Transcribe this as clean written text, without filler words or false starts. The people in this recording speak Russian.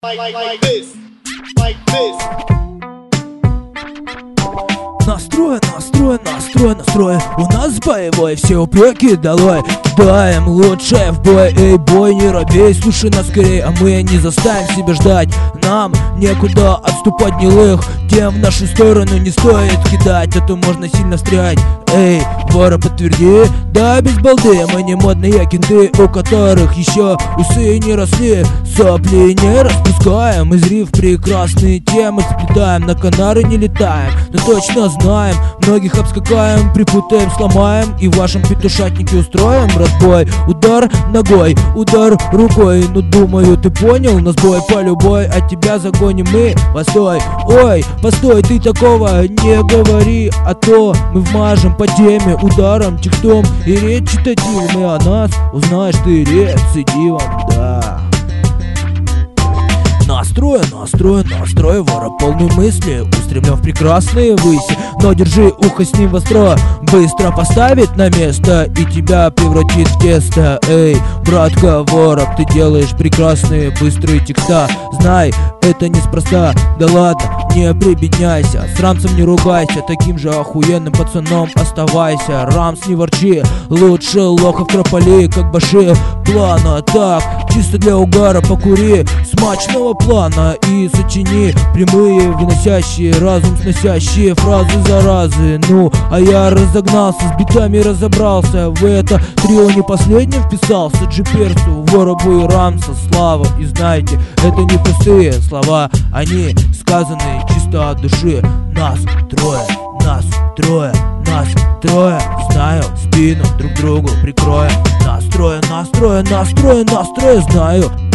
like this, like this. Настрой, настрой, настрой, настрой. У нас боевой, все упреки долой. Даем лучшее в бой, эй, бой, не робей, слушай нас скорее, а мы не заставим себя ждать. Нам некуда отступать гнилых, тем в нашу сторону не стоит кидать, а то можно сильно встрять. Эй, вора, подтверди, да без балды, мы не модные кенты, у которых еще усы не росли, сопли не распускаем, из риф прекрасные темы сплетаем, на Канары не летаем, но точно знаем, многих обскакаем, припутаем, сломаем и в вашем петушатнике устроим разбой. Удар ногой, удар рукой, ну думаю ты понял, нас бой по любой, от тебя загоним мы. Постой, ой, постой, ты такого не говори, а то мы вмажем по теме ударом, текстом и речитативом, и о нас узнаешь ты рецидивом, да. Настрой, настрой, настрой, вора полной мысли, устремлен в прекрасные выси, но держи ухо с ним востро, быстро поставит на место и тебя превратит в тесто. Эй, братка, ворог, ты делаешь прекрасные быстрые текста, знай, это неспроста, да ладно, не прибедняйся, с Рамсом не ругайся, таким же охуенным пацаном оставайся. Рамс, не ворчи, лучше лохов кропали, как баши плана, так, чисто для угара покури смачного плана и сочини прямые, выносящие, разум сносящие фразы заразы. Ну, а я разогнался, с битами разобрался, в это трио не последним вписался, Джиперсу, Воробу и Рамса слава. И знаете, это не пустые слова, они сказаны чисто от души. Нас трое, нас трое, нас трое, знаю, спину друг другу прикроем. Настроен, настроен, настроен, настроен, знаю.